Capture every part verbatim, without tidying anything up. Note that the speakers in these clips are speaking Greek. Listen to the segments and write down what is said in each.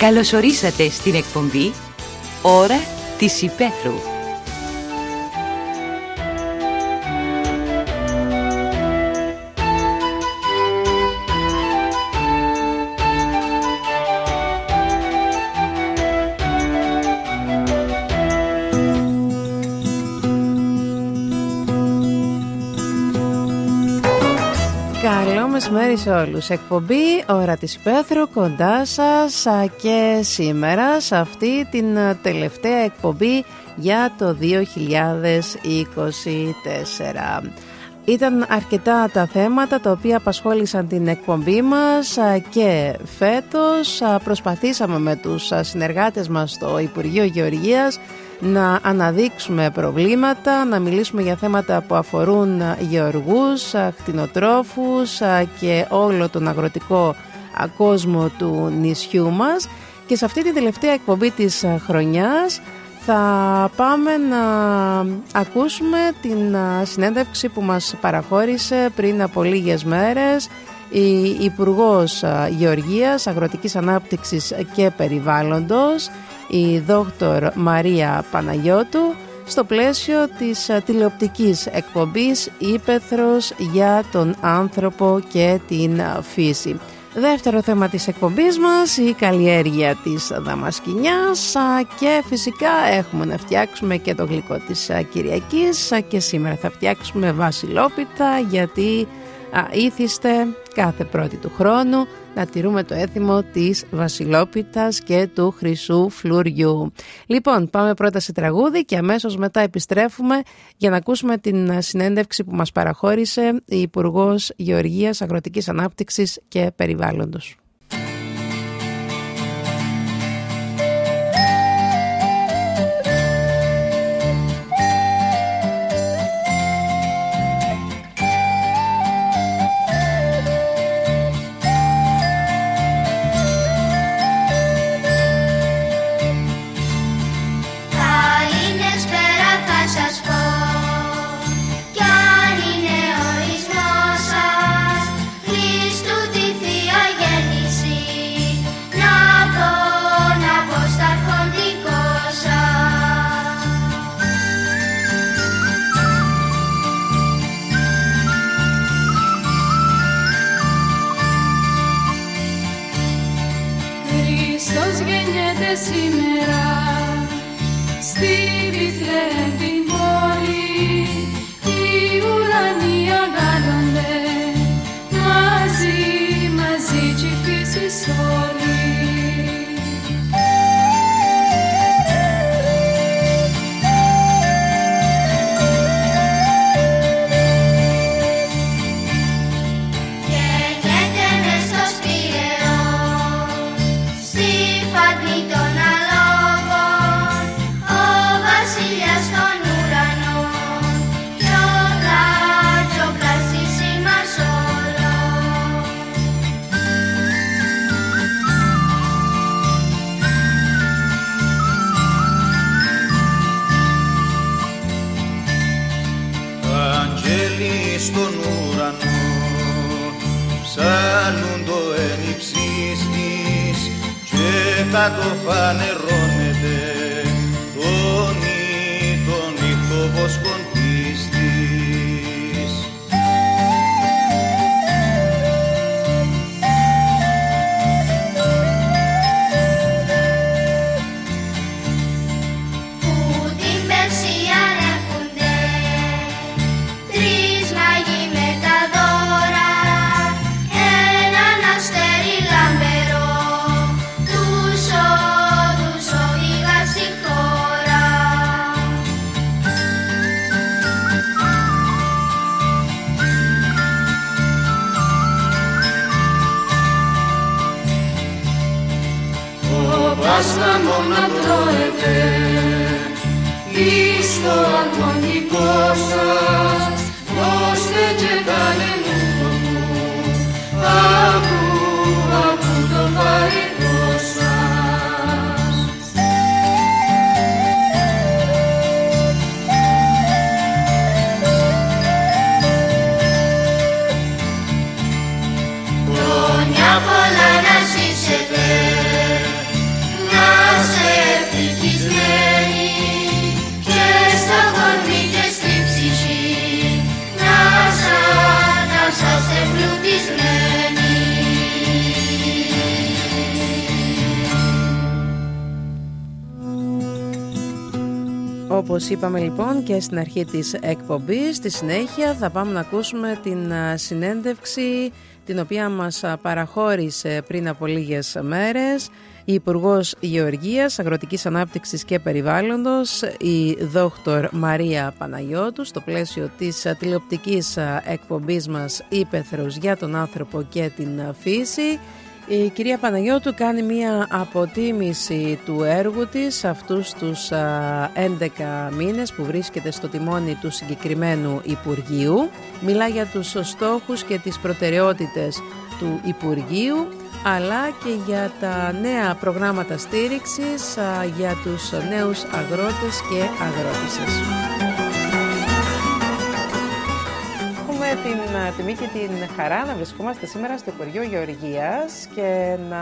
Καλωσορίσατε στην εκπομπή Ώρα της Υπαίθρου. Καλό μεσημέρι σε όλους. Εκπομπή Ώρα της Υπαίθρου κοντά σας και σήμερα σε αυτή την τελευταία εκπομπή για το δύο χιλιάδες είκοσι τέσσερα. Ήταν αρκετά τα θέματα τα οποία απασχόλησαν την εκπομπή μας και φέτος προσπαθήσαμε με τους συνεργάτες μας στο Υπουργείο Γεωργίας να αναδείξουμε προβλήματα, να μιλήσουμε για θέματα που αφορούν γεωργούς, κτηνοτρόφους και όλο τον αγροτικό κόσμο του νησιού μας. Και σε αυτή την τελευταία εκπομπή της χρονιάς θα πάμε να ακούσουμε την συνέντευξη που μας παραχώρησε πριν από λίγες μέρες η Υπουργός Γεωργίας, Αγροτικής Ανάπτυξης και Περιβάλλοντος, η δόκτωρ Μαρία Παναγιώτου, στο πλαίσιο της τηλεοπτικής εκπομπής Ήπεθρος για τον άνθρωπο και την φύση. Δεύτερο θέμα της εκπομπής μας, η καλλιέργεια της δαμασκηνιάς και φυσικά έχουμε να φτιάξουμε και το γλυκό της Κυριακής και σήμερα θα φτιάξουμε βασιλόπιτα, γιατί α, ήθιστε κάθε πρώτη του χρόνου να τηρούμε το έθιμο της βασιλόπιτας και του χρυσού φλουριού. Λοιπόν, πάμε πρώτα σε τραγούδι και αμέσως μετά επιστρέφουμε για να ακούσουμε την συνέντευξη που μας παραχώρησε η Υπουργός Γεωργίας, Αγροτικής Ανάπτυξης και Περιβάλλοντος. Σήμερα στη Βιθλεέμ την πόλη οι ουρανοί αγάλονται μαζί, μαζί κι η φύση όλη. Στον ουρανό ψάλουν το ένυψης της και κάτω φανερώνεται τον ή τον ήχο βοσκον πίστης. Που την Περσία ρέχονται τρεις μάγοι με τα δώρα, έναν αστέρι λαμπερό, τους όδους οδηγά στη χώρα. Ο Πάσχαμο να τρώετε εις το αρμονικό σας, δώστε και κάνε μου, ακού, ακού το φαγητό σας. Χρόνια πολλά να ζήσετε Όπως είπαμε λοιπόν και στην αρχή της εκπομπής, στη συνέχεια θα πάμε να ακούσουμε την συνέντευξη την οποία μας παραχώρησε πριν από λίγες μέρες η Υπουργός Γεωργίας, Αγροτικής Ανάπτυξης και Περιβάλλοντος, η Δόκτωρ Μαρία Παναγιώτου, στο πλαίσιο της τηλεοπτικής εκπομπής μας «Ύπαιθρος για τον άνθρωπο και την φύση». Η κυρία Παναγιώτου κάνει μία αποτίμηση του έργου της αυτούς τους έντεκα μήνες που βρίσκεται στο τιμόνι του συγκεκριμένου Υπουργείου. Μιλά για τους στόχους και τις προτεραιότητες του Υπουργείου, αλλά και για τα νέα προγράμματα στήριξης για τους νέους αγρότες και αγρότισσες. Την τιμή και την χαρά να βρισκόμαστε σήμερα στο Υπουργείο Γεωργίας και να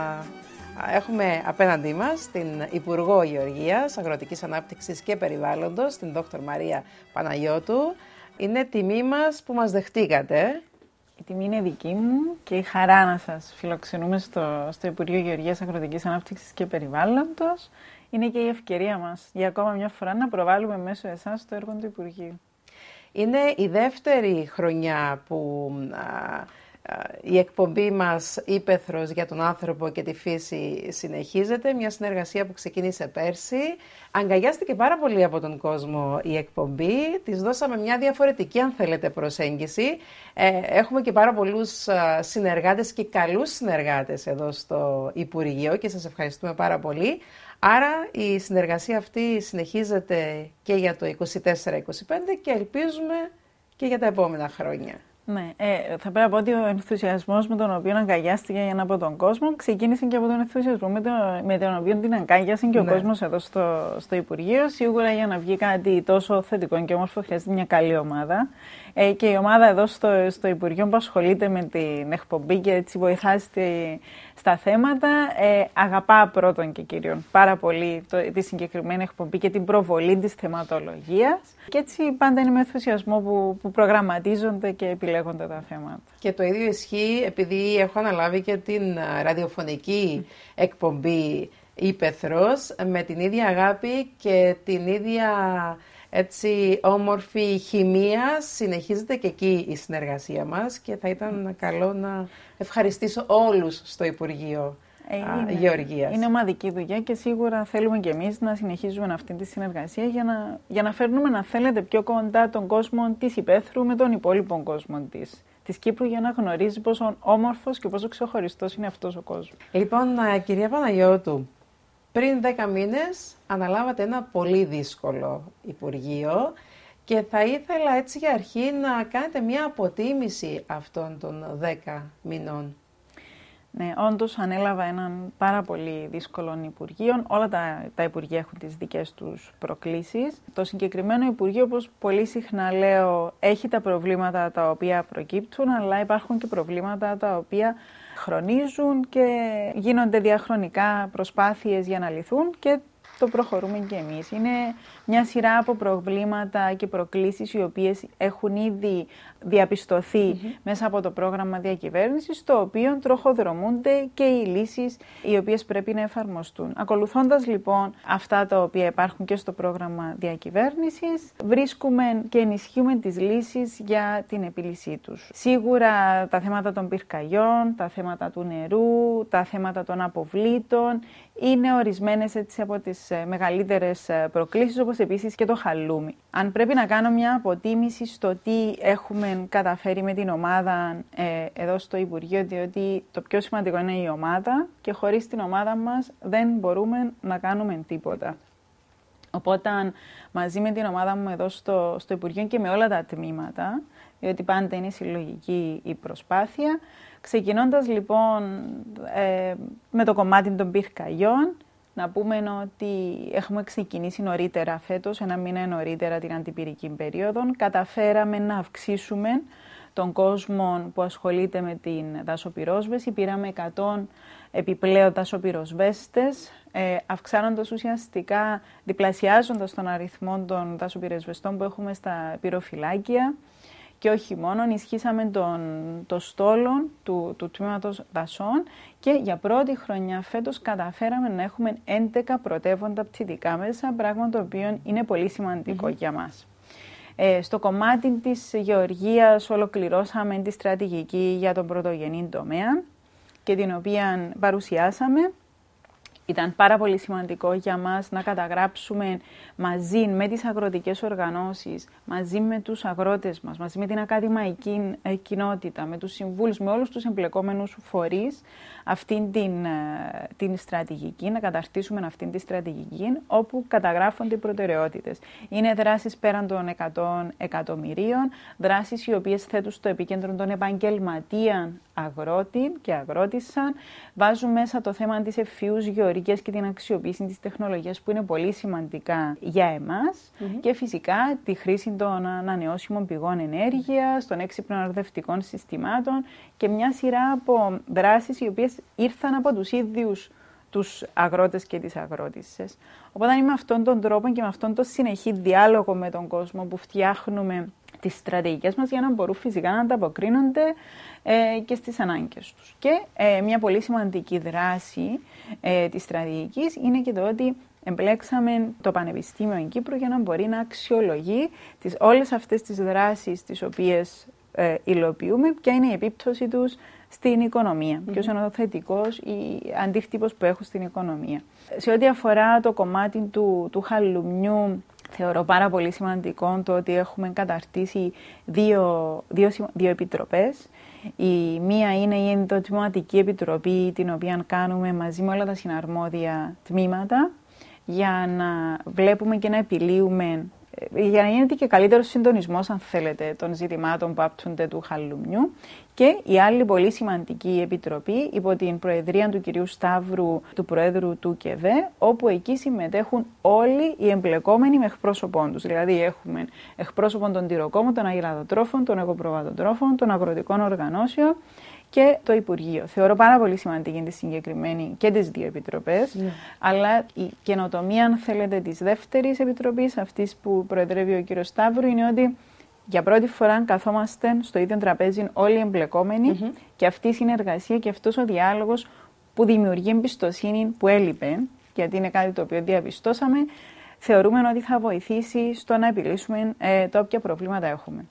έχουμε απέναντί μας την Υπουργό Γεωργίας, Αγροτικής Ανάπτυξης και Περιβάλλοντος, την Δόκτωρ Μαρία Παναγιώτου. Είναι τιμή μας που μας δεχτήκατε. Η τιμή είναι δική μου και η χαρά να σας φιλοξενούμε στο, στο Υπουργείο Γεωργίας, Αγροτικής Ανάπτυξης και Περιβάλλοντος. Είναι και η ευκαιρία μας για ακόμα μια φορά να προβάλλουμε μέσω εσάς το έργο του Υπουργείου. Είναι η δεύτερη χρονιά που α, α, η εκπομπή μας «Ύπαιθρος για τον άνθρωπο και τη φύση» συνεχίζεται. Μια συνεργασία που ξεκίνησε πέρσι. Αγκαλιάστηκε πάρα πολύ από τον κόσμο η εκπομπή. Της δώσαμε μια διαφορετική, αν θέλετε, προσέγγιση. Ε, έχουμε και πάρα πολλούς α, συνεργάτες και καλούς συνεργάτες εδώ στο Υπουργείο και σας ευχαριστούμε πάρα πολύ. Άρα η συνεργασία αυτή συνεχίζεται και για το είκοσι τέσσερα είκοσι πέντε και ελπίζουμε και για τα επόμενα χρόνια. Ναι, ε, θα πρέπει να πω ότι ο ενθουσιασμός με τον οποίο αγκαλιάστηκε από τον κόσμο ξεκίνησε και από τον ενθουσιασμό με, το, με τον οποίο την αγκάλιασε και ναι. ο κόσμος εδώ στο, στο Υπουργείο. Σίγουρα για να βγει κάτι τόσο θετικό και όμορφο χρειάζεται μια καλή ομάδα. Ε, και η ομάδα εδώ στο, στο Υπουργείο που ασχολείται με την εκπομπή και έτσι βοηθάει στη, στα θέματα, ε, αγαπά πρώτον και κύριον πάρα πολύ το, τη συγκεκριμένη εκπομπή και την προβολή της θεματολογίας. Και έτσι πάντα είναι με ενθουσιασμό που, που προγραμματίζονται και επιλέγονται τα θέματα. Και το ίδιο ισχύει επειδή έχω αναλάβει και την ραδιοφωνική εκπομπή «Ύπαιθρος» με την ίδια αγάπη και την ίδια έτσι όμορφη χημεία. Συνεχίζεται και εκεί η συνεργασία μας και θα ήταν καλό να ευχαριστήσω όλους στο Υπουργείο είναι, Γεωργίας. Είναι ομαδική δουλειά και σίγουρα θέλουμε και εμείς να συνεχίζουμε αυτή τη συνεργασία για να, για να φέρνουμε, να θέλετε, πιο κοντά τον κόσμο της Υπέθρου με τον υπόλοιπο κόσμο της, της Κύπρου, για να γνωρίζει πόσο όμορφος και πόσο ξεχωριστός είναι αυτός ο κόσμος. Λοιπόν, κυρία Παναγιώτου, πριν δέκα μήνες αναλάβατε ένα πολύ δύσκολο Υπουργείο και θα ήθελα έτσι για αρχή να κάνετε μια αποτίμηση αυτών των δέκα μηνών. Ναι, όντως ανέλαβα έναν πάρα πολύ δύσκολο Υπουργείο. Όλα τα, τα Υπουργεία έχουν τις δικές τους προκλήσεις. Το συγκεκριμένο Υπουργείο, όπως πολύ συχνά λέω, έχει τα προβλήματα τα οποία προκύπτουν, αλλά υπάρχουν και προβλήματα τα οποία χρονίζουν και γίνονται διαχρονικά προσπάθειες για να λυθούν και το προχωρούμε και εμείς. Είναι μια σειρά από προβλήματα και προκλήσεις οι οποίες έχουν ήδη διαπιστωθεί mm-hmm. μέσα από το πρόγραμμα διακυβέρνησης, το οποίο τροχοδρομούνται και οι λύσεις οι οποίες πρέπει να εφαρμοστούν. Ακολουθώντας λοιπόν αυτά τα οποία υπάρχουν και στο πρόγραμμα διακυβέρνησης, βρίσκουμε και ενισχύουμε τις λύσεις για την επίλυσή τους. Σίγουρα τα θέματα των πυρκαγιών, τα θέματα του νερού, τα θέματα των αποβλήτων είναι ορισμένες έτσι από τις μεγαλύτερες προκλήσεις, όπως επίσης και το χαλούμι. Αν πρέπει να κάνω μια αποτίμηση στο τι έχουμε καταφέρει με την ομάδα ε, εδώ στο Υπουργείο, διότι το πιο σημαντικό είναι η ομάδα και χωρίς την ομάδα μας δεν μπορούμε να κάνουμε τίποτα. Οπότε μαζί με την ομάδα μου εδώ στο, στο Υπουργείο και με όλα τα τμήματα, διότι πάντα είναι συλλογική η προσπάθεια, ξεκινώντας λοιπόν ε, με το κομμάτι των πυρκαγιών, να πούμε ότι έχουμε ξεκινήσει νωρίτερα φέτος, ένα μήνα νωρίτερα την αντιπυρική περίοδο. Καταφέραμε να αυξήσουμε τον κόσμο που ασχολείται με την δασοπυρόσβεση. Πήραμε εκατό επιπλέον δασοπυροσβέστες, ε, αυξάνοντας ουσιαστικά, διπλασιάζοντας τον αριθμό των δασοπυροσβεστών που έχουμε στα πυροφυλάκια. Και όχι μόνο, ενισχύσαμε τον, το στόλο του, του τμήματος δασών και για πρώτη χρονιά φέτος καταφέραμε να έχουμε έντεκα πρωτεύοντα πτυτικά μέσα, πράγμα το οποίο είναι πολύ σημαντικό mm-hmm. για μας. Ε, στο κομμάτι της γεωργίας ολοκληρώσαμε τη στρατηγική για τον πρωτογενή τομέα και την οποία παρουσιάσαμε. Ήταν πάρα πολύ σημαντικό για μας να καταγράψουμε μαζί με τις αγροτικές οργανώσεις, μαζί με τους αγρότες μας, μαζί με την ακαδημαϊκή κοινότητα, με τους συμβούλους, με όλους τους εμπλεκόμενους φορείς, αυτήν την, την στρατηγική, να καταρτήσουμε αυτήν τη στρατηγική, όπου καταγράφονται οι προτεραιότητες. Είναι δράσεις πέραν των εκατό εκατομμυρίων, δράσεις οι οποίες θέτουν στο επίκεντρο των επαγγελματίων αγρότη και αγρότησαν. Βάζουν μέσα το θέμα της ευφυούς γεωργίας και την αξιοποίηση της τεχνολογίας, που είναι πολύ σημαντικά για εμάς, mm-hmm. και φυσικά τη χρήση των ανανεώσιμων πηγών ενέργειας, των έξυπνων αρδευτικών συστημάτων και μια σειρά από δράσεις οι οποίες ήρθαν από τους ίδιους τους αγρότες και τις αγρότισσες. Οπότε είναι με αυτόν τον τρόπο και με αυτόν τον συνεχή διάλογο με τον κόσμο που φτιάχνουμε τις στρατηγικές μας για να μπορούν φυσικά να ανταποκρίνονται ε, και στις ανάγκες τους. Και ε, μια πολύ σημαντική δράση ε, της στρατηγικής είναι και το ότι εμπλέξαμε το Πανεπιστήμιο Κύπρου για να μπορεί να αξιολογεί τις, όλες αυτές τις δράσεις τις οποίες ε, υλοποιούμε, ποια είναι η επίπτωση τους στην οικονομία, mm-hmm. ποιος είναι ο θετικός ή αντίκτυπος που έχουν στην οικονομία. Σε ό,τι αφορά το κομμάτι του, του χαλουμιού, θεωρώ πάρα πολύ σημαντικό το ότι έχουμε καταρτήσει δύο, δύο, δύο επιτροπές. Η μία είναι η ενδοτμηματική επιτροπή, την οποία κάνουμε μαζί με όλα τα συναρμόδια τμήματα, για να βλέπουμε και να επιλύουμε, για να γίνεται και καλύτερος συντονισμός, αν θέλετε, των ζητημάτων που άπτονται του χαλουμιού. Και η άλλη πολύ σημαντική επιτροπή, υπό την προεδρία του κυρίου Σταύρου, του Προέδρου του ΚΕΒΕ, όπου εκεί συμμετέχουν όλοι οι εμπλεκόμενοι με εκπρόσωπών τους. Δηλαδή έχουμε εκπρόσωπον των τυροκόμων, των αγελαδοτρόφων, των εγωπροβατοτρόφων, των αγροτικών οργανώσεων και το Υπουργείο. Θεωρώ πάρα πολύ σημαντική τη συγκεκριμένη και τις δύο επιτροπές, yeah. αλλά η καινοτομία, αν θέλετε, της δεύτερης επιτροπής, αυτής που προεδρεύει ο κύριος Σταύρου, είναι ότι για πρώτη φορά καθόμαστε στο ίδιο τραπέζι όλοι οι εμπλεκόμενοι mm-hmm. και αυτή η συνεργασία και αυτός ο διάλογος που δημιουργεί εμπιστοσύνη που έλειπε, γιατί είναι κάτι το οποίο διαπιστώσαμε, θεωρούμε ότι θα βοηθήσει στο να επιλύσουμε ε, τα όποια προβλήματα έχουμε.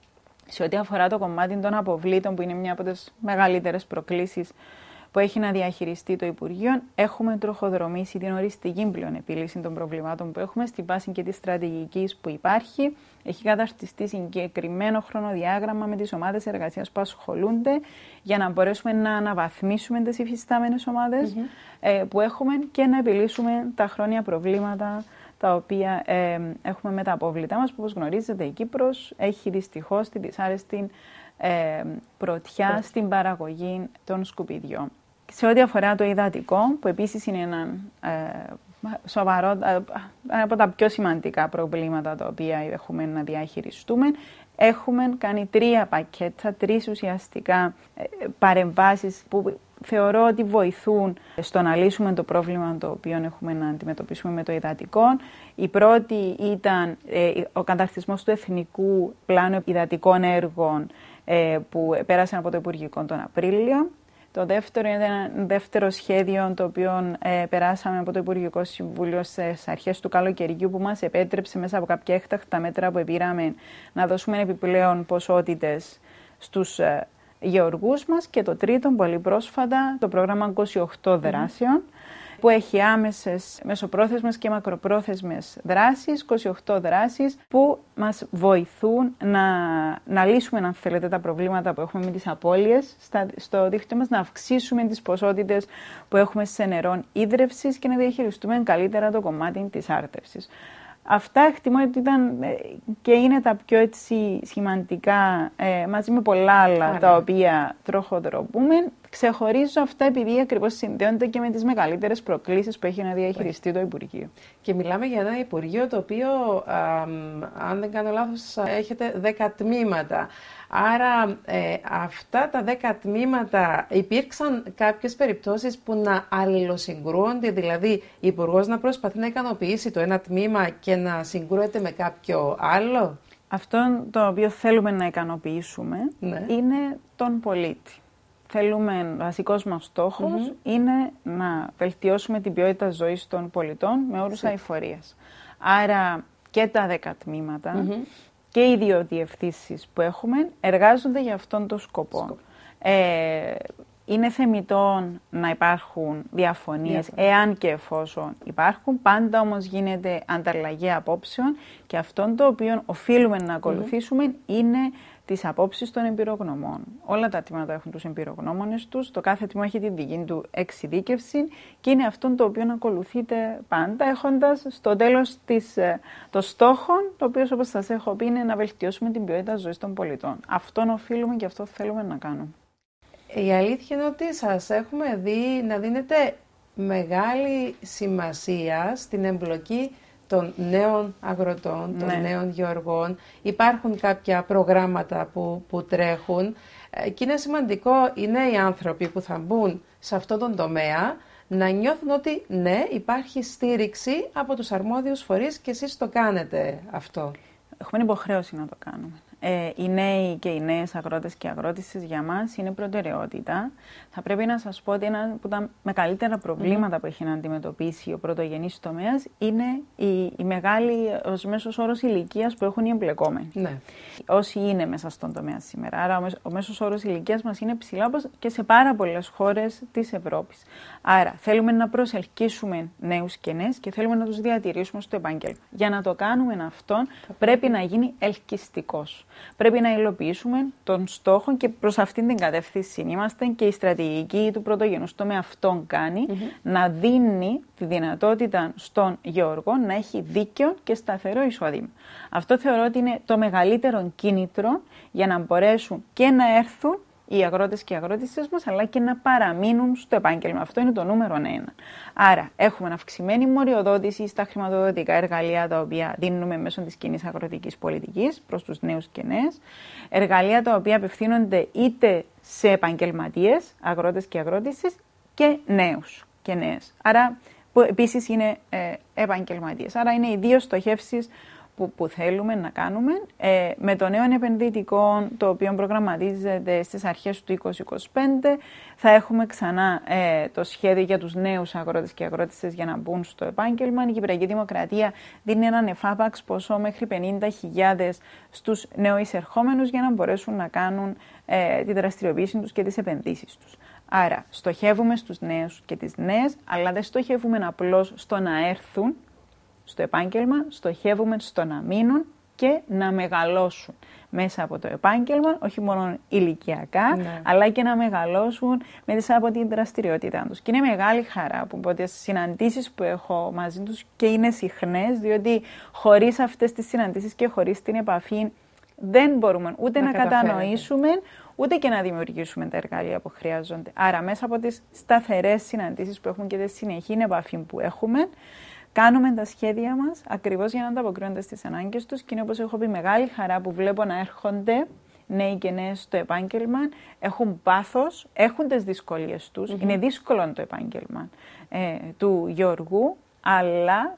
Σε ό,τι αφορά το κομμάτι των αποβλήτων, που είναι μια από τις μεγαλύτερες προκλήσεις που έχει να διαχειριστεί το Υπουργείο, έχουμε τροχοδρομήσει την οριστική πλέον επίλυση των προβλημάτων που έχουμε στη βάση και της στρατηγικής που υπάρχει. Έχει καταρτιστεί συγκεκριμένο χρονοδιάγραμμα με τις ομάδες εργασίας που ασχολούνται για να μπορέσουμε να αναβαθμίσουμε τις υφιστάμενες ομάδες mm-hmm. ε, που έχουμε και να επιλύσουμε τα χρόνια προβλήματα τα οποία ε, έχουμε με τα απόβλητά μας, που όπως γνωρίζετε η Κύπρος έχει δυστυχώς την δυσάρεστη ε, πρωτιά mm. στην παραγωγή των σκουπιδιών. Σε ό,τι αφορά το υδατικό, που επίσης είναι ένα ε, σοβαρό, ε, από τα πιο σημαντικά προβλήματα τα οποία έχουμε να διαχειριστούμε, έχουμε κάνει τρία πακέτα, τρεις ουσιαστικά ε, παρεμβάσεις που θεωρώ ότι βοηθούν στο να λύσουμε το πρόβλημα το οποίο έχουμε να αντιμετωπίσουμε με το υδατικό. Η πρώτη ήταν ε, ο καταρτισμός του Εθνικού Πλάνου Υδατικών Έργων ε, που πέρασε από το Υπουργικό τον Απρίλιο. Το δεύτερο είναι ένα δεύτερο σχέδιο το οποίο ε, περάσαμε από το Υπουργικό Συμβούλιο στις αρχές του καλοκαιριού, που μας επέτρεψε μέσα από κάποια έκτακτα μέτρα που πήραμε να δώσουμε επιπλέον ποσότητες στους ε, γεωργούς μας. Και το τρίτο, πολύ πρόσφατα, το πρόγραμμα είκοσι οκτώ δράσεων, mm-hmm. που έχει άμεσες, μεσοπρόθεσμες και μακροπρόθεσμες δράσεις, είκοσι οκτώ δράσεις που μας βοηθούν να, να λύσουμε, αν θέλετε, τα προβλήματα που έχουμε με τις απώλειες στα, στο δίκτυο μας, να αυξήσουμε τις ποσότητες που έχουμε σε νερό ίδρευσης και να διαχειριστούμε καλύτερα το κομμάτι της άρτευσης. Αυτά εκτιμώ ότι ήταν και είναι τα πιο έτσι σημαντικά, ε, μαζί με πολλά άλλα Άρα. τα οποία τροχοδρομούμε. Ξεχωρίζω αυτά επειδή ακριβώς συνδέονται και με τις μεγαλύτερες προκλήσεις που έχει να διαχειριστεί το Υπουργείο. Και μιλάμε για ένα Υπουργείο το οποίο, α, αν δεν κάνω λάθος, έχετε δέκα τμήματα. Άρα ε, αυτά τα δέκα τμήματα, υπήρξαν κάποιες περιπτώσεις που να αλληλοσυγκρούονται, δηλαδή η Υπουργός να προσπαθεί να ικανοποιήσει το ένα τμήμα και να συγκρούεται με κάποιο άλλο? Αυτό το οποίο θέλουμε να ικανοποιήσουμε ναι. είναι τον πολίτη. Θέλουμε, βασικός μας στόχος mm-hmm. είναι να βελτιώσουμε την ποιότητα ζωής των πολιτών με όρους αειφορίας. Άρα και τα δέκα τμήματα mm-hmm. και οι δύο διευθύνσεις που έχουμε εργάζονται για αυτόν τον σκοπό. σκοπό. Ε, είναι θεμιτό να υπάρχουν διαφωνίες, yeah. εάν και εφόσον υπάρχουν. Πάντα όμως γίνεται ανταλλαγή απόψεων και αυτόν το οποίο οφείλουμε να ακολουθήσουμε mm-hmm. είναι τις απόψεις των εμπειρογνωμών. Όλα τα τμήματα έχουν τους εμπειρογνώμονες τους, το κάθε τμήμα έχει τη δική του εξειδίκευση και είναι αυτόν το οποίο ακολουθείτε πάντα, έχοντας στο τέλος της, το στόχο, το οποίο όπως σας έχω πει είναι να βελτιώσουμε την ποιότητα ζωής των πολιτών. Αυτόν οφείλουμε και αυτό θέλουμε να κάνουμε. Η αλήθεια είναι ότι σας έχουμε δει να δίνετε μεγάλη σημασία στην εμπλοκή των νέων αγροτών, των ναι. νέων γεωργών. Υπάρχουν κάποια προγράμματα που, που τρέχουν και είναι σημαντικό οι νέοι άνθρωποι που θα μπουν σε αυτόν τον τομέα να νιώθουν ότι ναι, υπάρχει στήριξη από τους αρμόδιους φορείς και εσείς το κάνετε αυτό. Έχουμε υποχρέωση να το κάνουμε. Ε, οι νέοι και οι νέες αγρότες και αγρότησες για μας είναι προτεραιότητα. Θα πρέπει να σας πω ότι ένα από τα μεγαλύτερα προβλήματα mm-hmm. που έχει να αντιμετωπίσει ο πρωτογενής τομέας είναι η, η μεγάλη ως μέσος όρος ηλικίας που έχουν οι εμπλεκόμενοι. Ναι. Όσοι είναι μέσα στον τομέα σήμερα. Άρα ο, μέσος, ο μέσος όρος ηλικίας μας είναι ψηλά όπως και σε πάρα πολλές χώρες της Ευρώπης. Άρα θέλουμε να προσελκύσουμε νέους και νέες και θέλουμε να τους διατηρήσουμε στο επάγγελμα. Για να το κάνουμε αυτόν πρέπει να γίνει ελκυστικός. Πρέπει να υλοποιήσουμε τον στόχο και προς αυτήν την κατεύθυνση είμαστε και η στρατηγική του πρωτογενούς τομέα αυτόν κάνει mm-hmm. να δίνει τη δυνατότητα στον γεωργό να έχει δίκαιο και σταθερό εισόδημα. Αυτό θεωρώ ότι είναι το μεγαλύτερο κίνητρο για να μπορέσουν και να έρθουν οι αγρότες και οι αγρότησες μας, αλλά και να παραμείνουν στο επάγγελμα. Αυτό είναι το νούμερο ένα. Άρα, έχουμε αυξημένη μοριοδότηση στα χρηματοδοτικά εργαλεία τα οποία δίνουμε μέσω της κοινής αγροτικής πολιτικής προς τους νέους και νέες. Εργαλεία τα οποία απευθύνονται είτε σε επαγγελματίες, αγρότες και αγρότησες, και νέους και νέες. Άρα, που επίσης είναι ε, επαγγελματίες. Άρα, είναι οι δύο στοχεύσεις Που, που θέλουμε να κάνουμε ε, με το νέο επενδυτικό το οποίο προγραμματίζεται στις αρχές του είκοσι είκοσι πέντε. Θα έχουμε ξανά ε, το σχέδιο για τους νέους αγρότες και αγρότησες για να μπουν στο επάγγελμα. Η Κυπριακή Δημοκρατία δίνει έναν εφάπαξ ποσό μέχρι πενήντα χιλιάδες στους νεοεισερχόμενους για να μπορέσουν να κάνουν ε, τη δραστηριοποίηση τους και τις επενδύσεις τους. Άρα στοχεύουμε στους νέους και τις νέες, αλλά δεν στοχεύουμε απλώς στο να έρθουν στο επάγγελμα, στοχεύουμε στο να μείνουν και να μεγαλώσουν μέσα από το επάγγελμα, όχι μόνο ηλικιακά, ναι. αλλά και να μεγαλώσουν μέσα από την δραστηριότητά τους. Και είναι μεγάλη χαρά που από τις συναντήσεις που έχω μαζί τους και είναι συχνές, διότι χωρίς αυτές τις συναντήσεις και χωρίς την επαφή δεν μπορούμε ούτε να, να κατανοήσουμε, ούτε και να δημιουργήσουμε τα εργαλεία που χρειάζονται. Άρα μέσα από τις σταθερές συναντήσεις που έχουμε και τη συνεχή επαφή που έχουμε, κάνουμε τα σχέδια μας ακριβώς για να ανταποκρίνονται στις ανάγκες τους και είναι, όπως έχω πει, μεγάλη χαρά που βλέπω να έρχονται νέοι και νέες στο επάγγελμα, έχουν πάθος, έχουν τις δυσκολίες τους, mm-hmm. είναι δύσκολο το επάγγελμα ε, του γεωργού, αλλά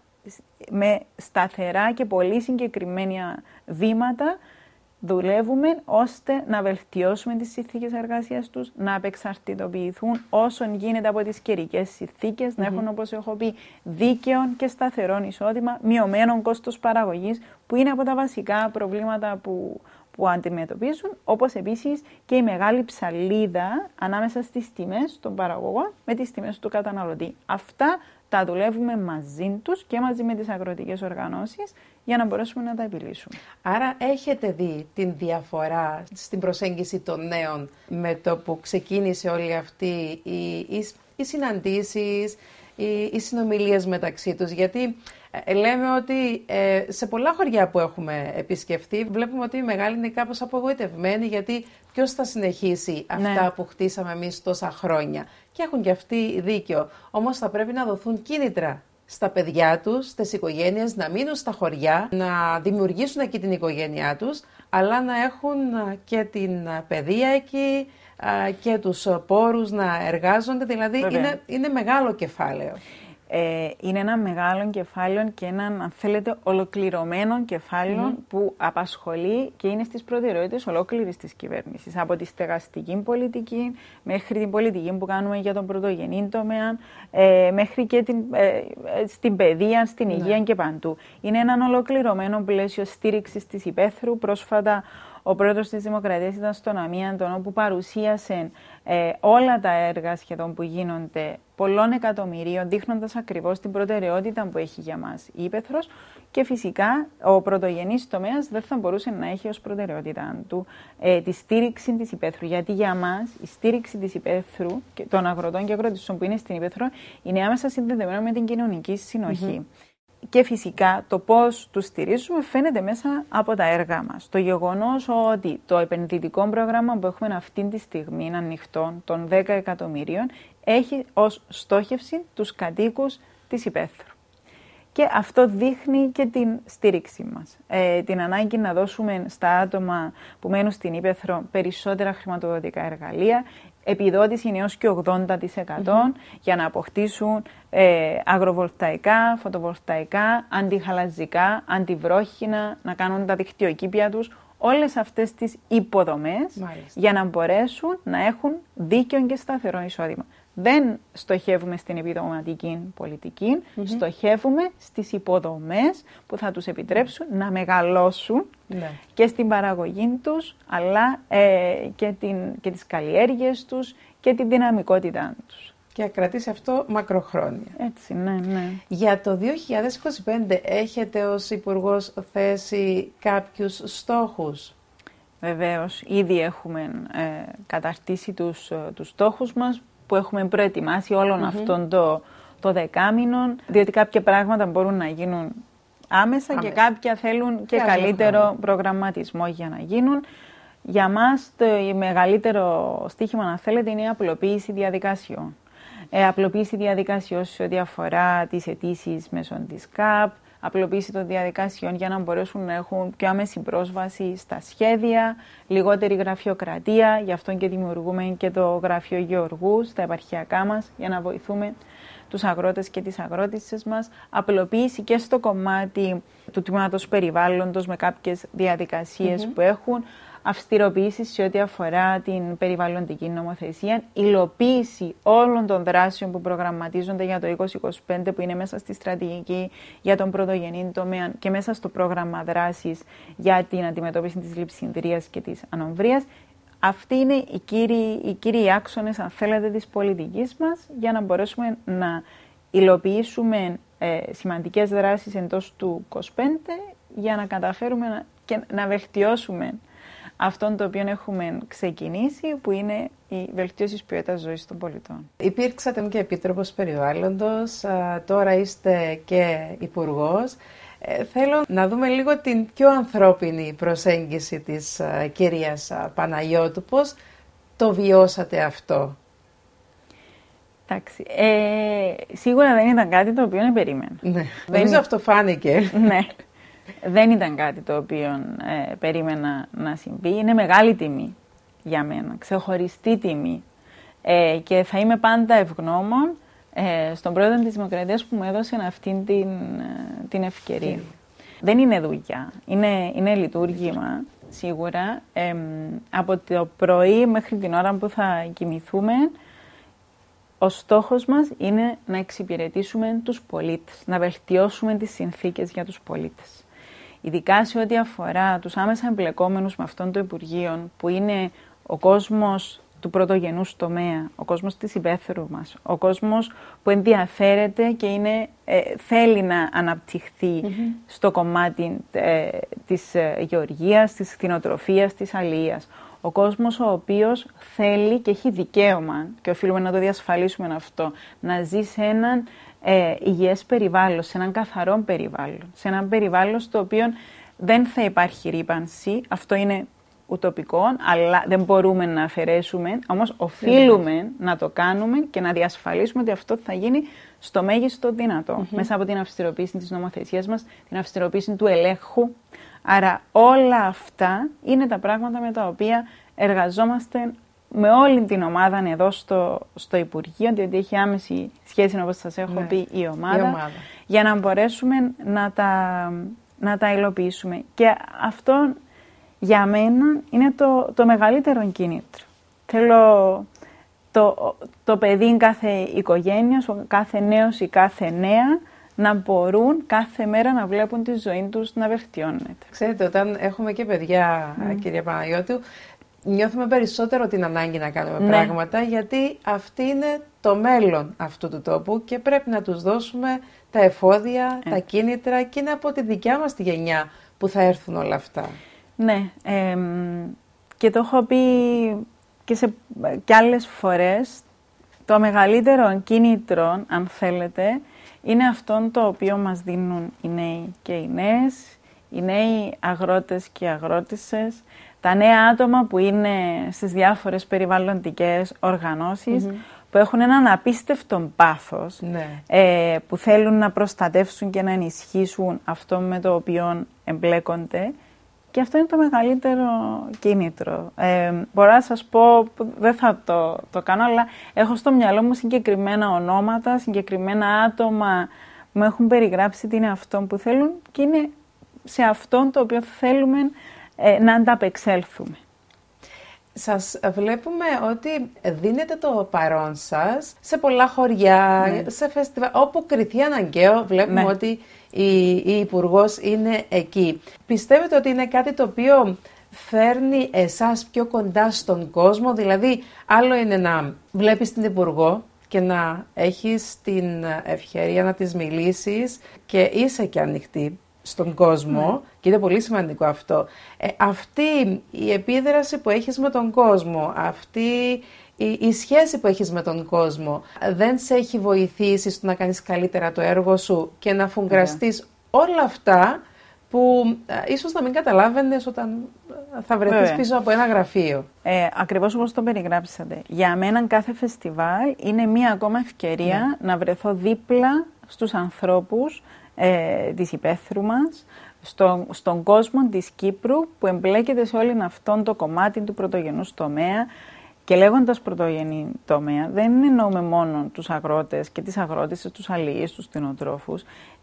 με σταθερά και πολύ συγκεκριμένα βήματα δουλεύουμε ώστε να βελτιώσουμε τις συνθήκες εργασίας τους, να απεξαρτητοποιηθούν όσον γίνεται από τις καιρικές συνθήκες, mm-hmm. να έχουν, όπως έχω πει, δίκαιο και σταθερό εισόδημα, μειωμένο κόστος παραγωγής, που είναι από τα βασικά προβλήματα που, που αντιμετωπίζουν, όπως επίσης και η μεγάλη ψαλίδα ανάμεσα στις τιμές των παραγωγών με τις τιμές του καταναλωτή. Αυτά τα δουλεύουμε μαζί τους και μαζί με τις αγροτικές οργανώσεις για να μπορέσουμε να τα επιλύσουμε. Άρα έχετε δει την διαφορά στην προσέγγιση των νέων με το που ξεκίνησε όλη αυτή οι, οι, οι συναντήσεις, οι, οι συνομιλίες μεταξύ τους, γιατί ε, λέμε ότι ε, σε πολλά χωριά που έχουμε επισκεφτεί βλέπουμε ότι οι μεγάλοι είναι κάπως απογοητευμένοι, γιατί ποιος θα συνεχίσει αυτά ναι. που χτίσαμε εμείς τόσα χρόνια. Και έχουν και αυτοί δίκιο. Όμως θα πρέπει να δοθούν κίνητρα στα παιδιά τους, στις οικογένειες, να μείνουν στα χωριά, να δημιουργήσουν εκεί την οικογένειά τους, αλλά να έχουν και την παιδεία εκεί και τους πόρους να εργάζονται. Δηλαδή είναι, είναι μεγάλο κεφάλαιο. Ε, είναι ένα μεγάλο κεφάλαιο και ένα, αν θέλετε, ολοκληρωμένο κεφάλαιο mm-hmm. που απασχολεί και είναι στις προτεραιότητες ολόκληρης της κυβέρνησης. Από τη στεγαστική πολιτική μέχρι την πολιτική που κάνουμε για τον πρωτογενή τομέα, ε, μέχρι και την, ε, στην παιδεία, στην υγεία mm-hmm. και παντού. Είναι ένα ολοκληρωμένο πλαίσιο στήριξης της υπαίθρου. Πρόσφατα ο πρόεδρος της Δημοκρατίας ήταν στον Αμίαντον, όπου παρουσίασε ε, όλα τα έργα σχεδόν που γίνονται πολλών εκατομμυρίων, δείχνοντας ακριβώς την προτεραιότητα που έχει για μας η ύπαιθρος, και φυσικά ο πρωτογενής τομέας δεν θα μπορούσε να έχει ως προτεραιότητα του ε, τη στήριξη της υπαίθρου. Γιατί για μας η στήριξη της υπαίθρου, των αγροτών και αγροτιστών που είναι στην υπαίθρο, είναι άμεσα συνδεδεμένο με την κοινωνική συνοχή. Mm-hmm. Και φυσικά το πώς τους στηρίζουμε φαίνεται μέσα από τα έργα μας. Το γεγονός ότι το επενδυτικό πρόγραμμα που έχουμε αυτή τη στιγμή ανοιχτό των δέκα εκατομμυρίων έχει ως στόχευση τους κατοίκους της υπαίθρου. Και αυτό δείχνει και την στήριξη μας. Ε, την ανάγκη να δώσουμε στα άτομα που μένουν στην ύπαιθρο περισσότερα χρηματοδοτικά εργαλεία, επιδότηση είναι έως και ογδόντα τοις εκατό mm-hmm. για να αποκτήσουν ε, αγροβολταϊκά, φωτοβολταϊκά, αντιχαλαζικά, αντιβρόχινα, να κάνουν τα δικτυοκήπια τους, όλες αυτές τις υποδομές Μάλιστα. για να μπορέσουν να έχουν δίκαιο και σταθερό εισόδημα. Δεν στοχεύουμε στην επιδοματική πολιτική, mm-hmm. στοχεύουμε στις υποδομές που θα τους επιτρέψουν να μεγαλώσουν ναι. και στην παραγωγή τους, αλλά ε, και, την, και τις καλλιέργειες τους και την δυναμικότητά τους. Και να κρατήσει αυτό μακροχρόνια. Έτσι, ναι, ναι. Για το δύο χιλιάδες είκοσι πέντε έχετε ως Υπουργός θέσει κάποιους στόχους? Βεβαίως, ήδη έχουμε ε, καταρτήσει τους, ε, τους στόχους μας, που έχουμε προετοιμάσει όλων mm-hmm. αυτών το, το δεκάμηνο, διότι κάποια πράγματα μπορούν να γίνουν άμεσα, άμεσα. και κάποια θέλουν και, και καλύτερο χρόνο. προγραμματισμό για να γίνουν. Για μας το μεγαλύτερο στοίχημα, αν θέλετε, είναι η απλοποίηση διαδικασιών. Ε, απλοποίηση διαδικασιών σε ό,τι αφορά τις αιτήσεις μέσω της ΚΑΠ, απλοποίηση των διαδικασιών για να μπορέσουν να έχουν πιο άμεση πρόσβαση στα σχέδια, λιγότερη γραφειοκρατία, γι' αυτό και δημιουργούμε και το Γραφείο Γεωργού στα επαρχιακά μας για να βοηθούμε τους αγρότες και τις αγρότισσες μας, απλοποίηση και στο κομμάτι του τμήματος περιβάλλοντος με κάποιες διαδικασίες mm-hmm. που έχουν, αυστηροποίηση σε ό,τι αφορά την περιβαλλοντική νομοθεσία, υλοποίηση όλων των δράσεων που προγραμματίζονται για το είκοσι είκοσι πέντε, που είναι μέσα στη στρατηγική για τον πρωτογενή τομέα και μέσα στο πρόγραμμα δράσης για την αντιμετώπιση της λειψιδρίας και της ανομβρίας. Αυτοί είναι οι κύριοι, οι κύριοι άξονες, αν θέλετε, της πολιτικής μας, για να μπορέσουμε να υλοποιήσουμε ε, σημαντικές δράσεις εντός του είκοσι πέντε για να καταφέρουμε να, και να βελτιώσουμε αυτόν το οποίο έχουμε ξεκινήσει, που είναι η βελτίωση της ποιότητας ζωής των πολιτών. Υπήρξατε και Επίτροπος Περιβάλλοντος, τώρα είστε και Υπουργός. Ε, θέλω να δούμε λίγο την πιο ανθρώπινη προσέγγιση της uh, κυρίας uh, Παναγιώτου. Πώς το βιώσατε αυτό? Εντάξει, ε, σίγουρα δεν ήταν κάτι το οποίο περίμενα. Ναι, νομίζω είναι... αυτό φάνηκε. Ναι. Δεν ήταν κάτι το οποίο ε, περίμενα να συμβεί. Είναι μεγάλη τιμή για μένα, ξεχωριστή τιμή. Ε, και θα είμαι πάντα ευγνώμων ε, στον πρόεδρο της Δημοκρατίας που μου έδωσε αυτή την, την ευκαιρία. Mm. Δεν είναι δουλειά, είναι, είναι λειτουργήμα σίγουρα. Ε, από το πρωί μέχρι την ώρα που θα κοιμηθούμε, ο στόχος μας είναι να εξυπηρετήσουμε τους πολίτες, να βελτιώσουμε τις συνθήκες για τους πολίτες. Ειδικά σε ό,τι αφορά τους άμεσα εμπλεκόμενους με αυτόν το Υπουργείο, που είναι ο κόσμος του πρωτογενούς τομέα, ο κόσμος της υπαίθρου μας, ο κόσμος που ενδιαφέρεται και είναι, ε, θέλει να αναπτυχθεί mm-hmm. στο κομμάτι ε, της ε, γεωργίας, της κτηνοτροφίας, της αλληλείας. Ο κόσμος ο οποίος θέλει και έχει δικαίωμα, και οφείλουμε να το διασφαλίσουμε αυτό, να ζει σε έναν ε, υγιές περιβάλλον, σε έναν καθαρό περιβάλλον, σε έναν περιβάλλον στο οποίο δεν θα υπάρχει ρύπανση. Αυτό είναι ουτοπικό, αλλά δεν μπορούμε να αφαιρέσουμε, όμως οφείλουμε mm-hmm. να το κάνουμε και να διασφαλίσουμε ότι αυτό θα γίνει στο μέγιστο δυνατό, mm-hmm. μέσα από την αυστηροποίηση της νομοθεσίας μας, την αυστηροποίηση του ελέγχου. Άρα όλα αυτά είναι τα πράγματα με τα οποία εργαζόμαστε με όλη την ομάδα εδώ στο, στο Υπουργείο, διότι έχει άμεση σχέση, όπως σας έχω ναι. πει, η ομάδα, η ομάδα, για να μπορέσουμε να τα, να τα υλοποιήσουμε. Και αυτό για μένα είναι το, το μεγαλύτερο κίνητρο. Θέλω το, το παιδί κάθε οικογένειας, κάθε νέος ή κάθε νέα, να μπορούν κάθε μέρα να βλέπουν τη ζωή τους να βελτιώνεται. Ξέρετε, όταν έχουμε και παιδιά, mm. κυρία Παναγιώτου, νιώθουμε περισσότερο την ανάγκη να κάνουμε ναι. πράγματα, γιατί αυτή είναι το μέλλον αυτού του τόπου και πρέπει να τους δώσουμε τα εφόδια, ε. τα κίνητρα, και είναι από τη δικιά μας τη γενιά που θα έρθουν όλα αυτά. Ναι, ε, και το έχω πει και, σε, και άλλες φορές, το μεγαλύτερο κίνητρο, αν θέλετε, είναι αυτόν το οποίο μας δίνουν οι νέοι και οι νέες, οι νέοι αγρότες και αγρότισσες, τα νέα άτομα που είναι στις διάφορες περιβαλλοντικές οργανώσεις, mm-hmm. που έχουν έναν απίστευτο πάθος, ναι. ε, που θέλουν να προστατεύσουν και να ενισχύσουν αυτό με το οποίο εμπλέκονται. Και αυτό είναι το μεγαλύτερο κίνητρο. Ε, μπορώ να σας πω, δεν θα το, το κάνω, αλλά έχω στο μυαλό μου συγκεκριμένα ονόματα, συγκεκριμένα άτομα που μου έχουν περιγράψει τι είναι αυτό που θέλουν, και είναι σε αυτό το οποίο θέλουμε ε, να ανταπεξέλθουμε. Σας βλέπουμε ότι δίνετε το παρόν σας σε πολλά χωριά, ναι. σε φεστιβάλ, όπου κριθεί αναγκαίο, βλέπουμε ναι. ότι η, η Υπουργός είναι εκεί. Πιστεύετε ότι είναι κάτι το οποίο φέρνει εσάς πιο κοντά στον κόσμο? Δηλαδή, άλλο είναι να βλέπεις την Υπουργό και να έχεις την ευκαιρία να της μιλήσεις και είσαι και ανοιχτή στον κόσμο, ναι. και είναι πολύ σημαντικό αυτό. Ε, αυτή η επίδραση που έχεις με τον κόσμο, αυτή η, η σχέση που έχεις με τον κόσμο, δεν σε έχει βοηθήσει στο να κάνεις καλύτερα το έργο σου και να φουγκραστείς yeah. όλα αυτά που ε, ίσως να μην καταλάβαινες όταν θα βρεθείς yeah. πίσω από ένα γραφείο. Ε, ακριβώς όπως το περιγράψατε. Για μένα κάθε φεστιβάλ είναι μία ακόμα ευκαιρία yeah. να βρεθώ δίπλα στους ανθρώπους Ε, της υπαίθρου μας, στο, στον κόσμο της Κύπρου που εμπλέκεται σε όλην αυτόν το κομμάτι του πρωτογενούς τομέα. Και λέγοντας πρωτογενή τομέα, δεν εννοούμε μόνο τους αγρότες και τις αγρότισσες, τους αλληλείς, τους κτηνοτρόφους.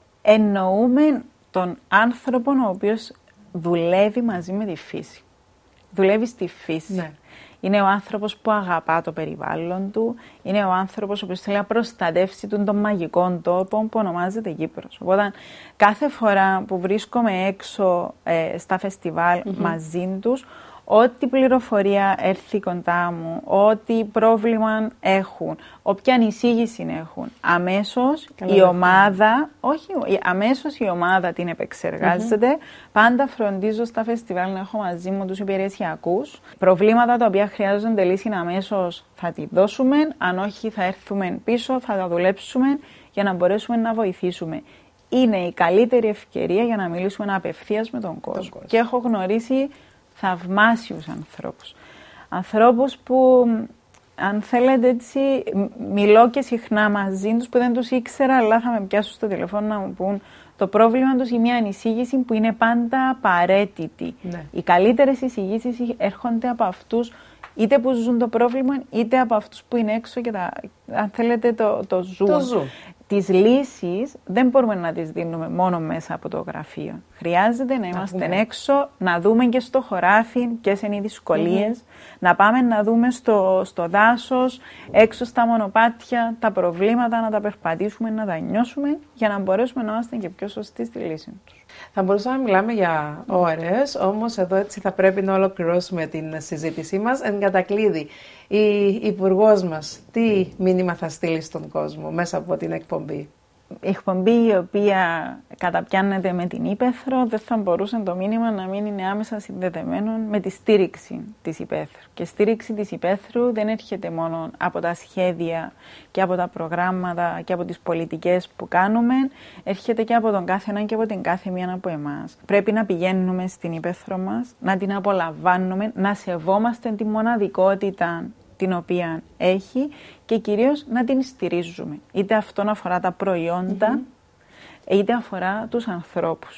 Εννοούμε τον άνθρωπο ο οποίος δουλεύει μαζί με τη φύση. Δουλεύει στη φύση. Ναι. Είναι ο άνθρωπος που αγαπά το περιβάλλον του, είναι ο άνθρωπος ο οποίος θέλει να προστατεύσει τον, τον μαγικό τόπο που ονομάζεται Κύπρος. Οπότε κάθε φορά που βρίσκομαι έξω ε, στα φεστιβάλ mm-hmm. μαζί τους, ό,τι πληροφορία έρθει κοντά μου, ό,τι πρόβλημα έχουν, όποια ανησύγηση έχουν, αμέσως Καλά, η ομάδα, όχι, αμέσως η ομάδα την επεξεργάζεται. Mm-hmm. Πάντα φροντίζω στα φεστιβάλ να έχω μαζί μου τους υπηρεσιακούς. Προβλήματα τα οποία χρειάζονται λύση αμέσως θα τη δώσουμε, αν όχι θα έρθουμε πίσω, θα τα δουλέψουμε για να μπορέσουμε να βοηθήσουμε. Είναι η καλύτερη ευκαιρία για να μιλήσουμε απευθείας με τον κόσμο. κόσμο. Και έχω γνωρίσει θαυμάσιους ανθρώπους. Ανθρώπους που, αν θέλετε έτσι, μιλώ και συχνά μαζί τους που δεν τους ήξερα, αλλά θα με πιάσουν στο τηλέφωνο να μου πούν το πρόβλημα τους ή μια ανησύγηση που είναι πάντα απαραίτητη. Ναι. Οι καλύτερες εισηγήσεις έρχονται από αυτούς είτε που ζουν το πρόβλημα, είτε από αυτούς που είναι έξω και τα, αν θέλετε, το, το ζουν. Το ζουν. Τις λύσεις δεν μπορούμε να τις δίνουμε μόνο μέσα από το γραφείο. Χρειάζεται να είμαστε να έξω, να δούμε και στο χωράφι ποιες είναι οι δυσκολίες, mm-hmm. να πάμε να δούμε στο, στο δάσος, έξω στα μονοπάτια, τα προβλήματα, να τα περπατήσουμε, να τα νιώσουμε, για να μπορέσουμε να είμαστε και πιο σωστοί στη λύση τους. Θα μπορούσαμε να μιλάμε για ώρες, όμως εδώ έτσι θα πρέπει να ολοκληρώσουμε την συζήτησή μας. Εν κατακλείδη, η Υπουργός μας τι μήνυμα θα στείλει στον κόσμο μέσα από την εκπομπή? Η εκπομπή η οποία καταπιάνεται με την Ήπεθρο δεν θα μπορούσε το μήνυμα να μην είναι άμεσα συνδεδεμένο με τη στήριξη της Ήπεθρου. Και στήριξη της Ήπεθρου δεν έρχεται μόνο από τα σχέδια και από τα προγράμματα και από τις πολιτικές που κάνουμε, έρχεται και από τον κάθε έναν και από την κάθε μία από εμάς. Πρέπει να πηγαίνουμε στην Ήπεθρο μας, να την απολαμβάνουμε, να σεβόμαστε τη μοναδικότητα την οποία έχει και κυρίως να την στηρίζουμε. Είτε αυτό αφορά τα προϊόντα, mm-hmm. είτε αφορά τους ανθρώπους.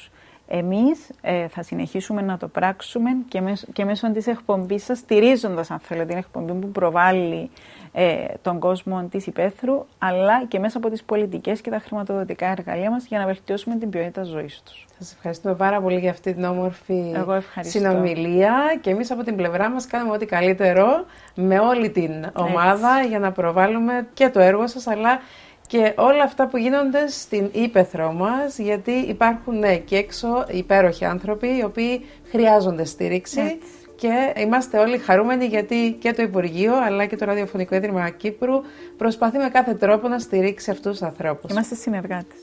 Εμείς ε, θα συνεχίσουμε να το πράξουμε και, μέσω, και μέσω της εκπομπής σας, στηρίζοντας αν θέλετε την εκπομπή που προβάλλει ε, τον κόσμο της υπαίθρου, αλλά και μέσα από τις πολιτικές και τα χρηματοδοτικά εργαλεία μας για να βελτιώσουμε την ποιότητα ζωής τους. Σας ευχαριστούμε πάρα πολύ για αυτή την όμορφη Εγώ συνομιλία και εμείς από την πλευρά μας κάνουμε ό,τι καλύτερο με όλη την ομάδα Έτσι. για να προβάλλουμε και το έργο σας, αλλά και όλα αυτά που γίνονται στην ύπαιθρο μας, γιατί υπάρχουν ναι, και έξω υπέροχοι άνθρωποι οι οποίοι χρειάζονται στήριξη Έτσι. και είμαστε όλοι χαρούμενοι γιατί και το Υπουργείο αλλά και το Ραδιοφωνικό Ίδρυμα Κύπρου προσπαθεί με κάθε τρόπο να στηρίξει αυτούς τους ανθρώπους. Είμαστε συνεργάτες.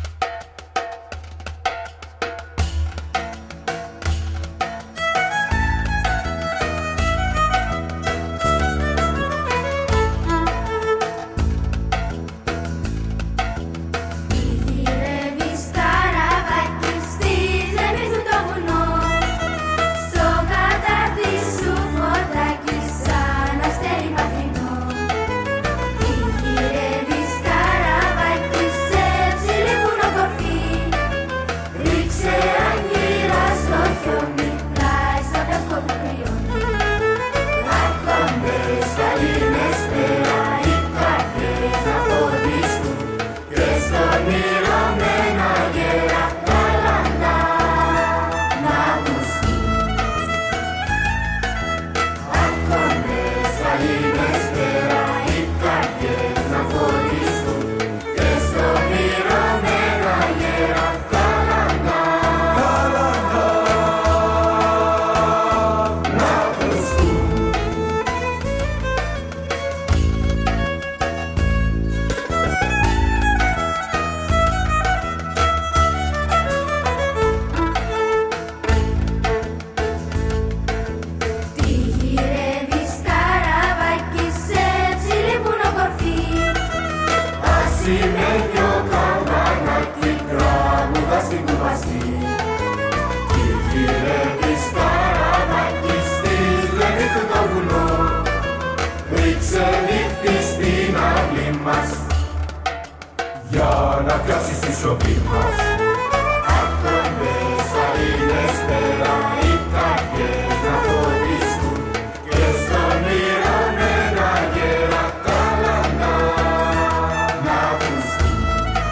Για να πιάσεις τη σιωπή μας. Άκροντες θα είναι σπέρα, οι καρδιές να φωτιστούν και στον μοιρανένα γέρα καλανά να ακουστούν.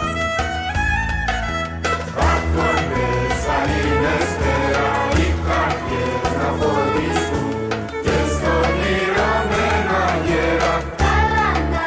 Άκροντες θα είναι σπέρα, οι καρδιές να φωτιστούν και στον μοιρανένα γέρα καλανά.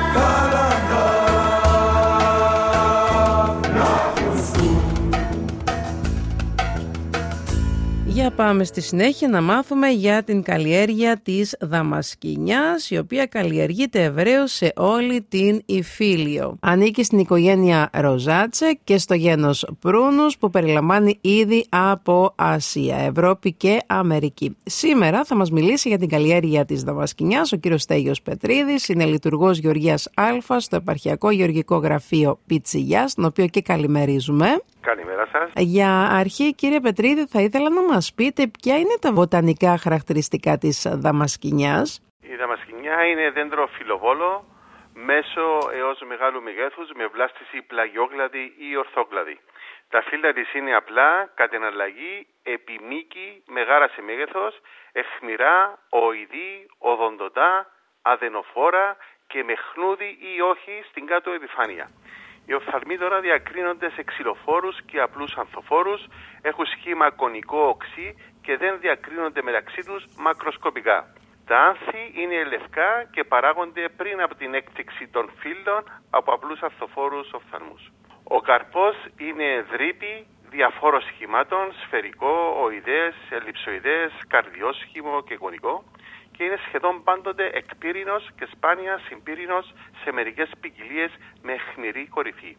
Για πάμε στη συνέχεια να μάθουμε για την καλλιέργεια της δαμασκηνιάς, η οποία καλλιεργείται ευρέως σε όλη την Ιφίλιο. Ανήκει στην οικογένεια Ροζάτσε και στο γένος Προύνους που περιλαμβάνει είδη από Ασία, Ευρώπη και Αμερική. Σήμερα θα μας μιλήσει για την καλλιέργεια της δαμασκηνιάς ο κύριος Στέγιος Πετρίδης, είναι λειτουργός Γεωργίας Α στο Επαρχιακό Γεωργικό Γραφείο Πιτσιγιάς, τον οποίο και καλημερίζουμε. Καλημέρα σας. Για αρχή, κύριε Πετρίδη, θα ήθελα να μας πείτε ποια είναι τα βοτανικά χαρακτηριστικά της δαμασκηνιάς. Η δαμασκηνιά είναι δέντρο φιλοβόλο, μέσο έως μεγάλου μεγέθους, με βλάστηση πλαγιόγλαδη ή ορθόγλαδη. Τα φύλλα της είναι απλά, κατ' εναλλαγή, επιμήκη, μεγάλα σε μέγεθος, αιχμηρά, οειδή, οδοντοτά, αδενοφόρα και με χνούδι ή όχι στην κάτω επιφάνεια. Οι οφθαλμοί τώρα διακρίνονται σε ξυλοφόρους και απλούς ανθοφόρους, έχουν σχήμα κονικό οξύ και δεν διακρίνονται μεταξύ τους μακροσκοπικά. Τα άνθη είναι λευκά και παράγονται πριν από την έκπτυξη των φύλλων από απλούς ανθοφόρους οφθαλμούς. Ο καρπός είναι δρύπη διαφόρων σχημάτων, σφαιρικό, οειδές, ελλειψοειδές, καρδιόσχημο και κονικό, και είναι σχεδόν πάντοτε εκπύρινος και σπάνια συμπύρινος σε μερικές ποικιλίες με αιχμηρή κορυφή.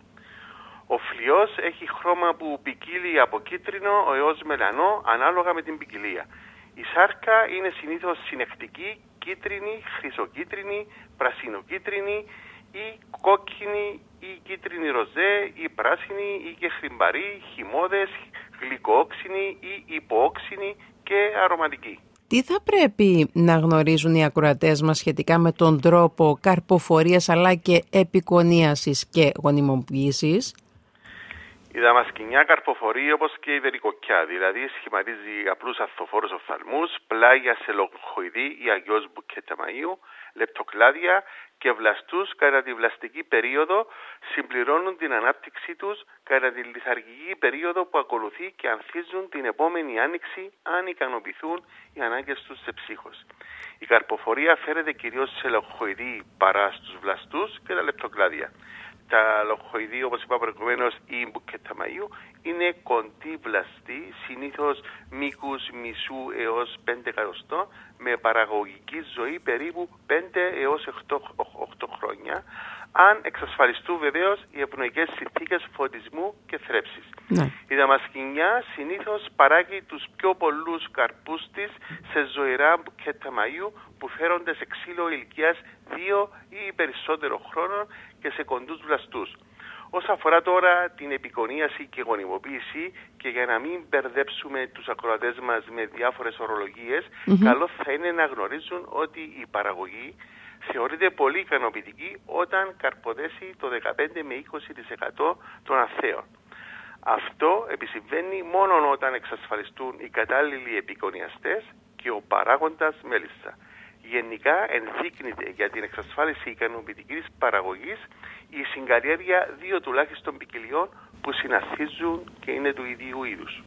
Ο φλοιός έχει χρώμα που ποικίλει από κίτρινο έως μελανό ανάλογα με την ποικιλία. Η σάρκα είναι συνήθως συνεχτική, κίτρινη, χρυσοκίτρινη, πρασινοκίτρινη ή κόκκινη ή κίτρινη ροζέ ή πράσινη ή και χρυμπαρή, χυμώδες, γλυκόξινη ή υποόξινη και αρωματική. Τι θα πρέπει να γνωρίζουν οι ακροατές μας σχετικά με τον τρόπο καρποφορίας αλλά και επικονίασης και γονιμοποίησης? Η δαμασκηνιά καρποφορεί όπως και η βερικοκιά, δηλαδή σχηματίζει απλούς αρθοφόρους οφθαλμούς, πλάγια σε λογχοειδή ή αγιώς μπουκέτα μαΐου, λεπτοκλάδια και βλαστούς κατά τη βλαστική περίοδο συμπληρώνουν την ανάπτυξή τους κατά τη λιθαργική περίοδο που ακολουθεί και ανθίζουν την επόμενη άνοιξη αν ικανοποιηθούν οι ανάγκες τους σε ψύχος. Η καρποφορία φέρεται κυρίως σε λογχοειδή παρά στους βλαστούς και τα λεπτοκλάδια. Τα λογχοειδή, όπως είπα προηγουμένως, ή μπουκέτα μαΐου, είναι κοντή βλαστή, συνήθως μήκους μισού έως πέντε εκατοστό, με παραγωγική ζωή περίπου πέντε έως οκτώ χρόνια, αν εξασφαλιστούν βεβαίως οι ευνοϊκές συνθήκες φωτισμού και θρέψης. Ναι. Η δαμασκηνιά συνήθως παράγει τους πιο πολλούς καρπούς της σε ζωηρά μπουκέτα μαΐου που φέρονται σε ξύλο ηλικίας δύο ή περισσότερο χρόνων και σε κοντούς βλαστούς. Όσον αφορά τώρα την επικονίαση και γονιμοποίηση, και για να μην μπερδέψουμε τους ακροατές μας με διάφορες ορολογίες, mm-hmm. καλό θα είναι να γνωρίζουν ότι η παραγωγή θεωρείται πολύ ικανοποιητική όταν καρποδέσει το δεκαπέντε με είκοσι τοις εκατό των ανθέων. Αυτό επισυμβαίνει μόνο όταν εξασφαλιστούν οι κατάλληλοι επικονιαστές και ο παράγοντας μέλισσα. Γενικά ενδείκνυται για την εξασφάλιση ικανοποιητικής παραγωγής η συγκαλλιέργεια δύο τουλάχιστον ποικιλιών που συναθίζουν και είναι του ίδιου είδους.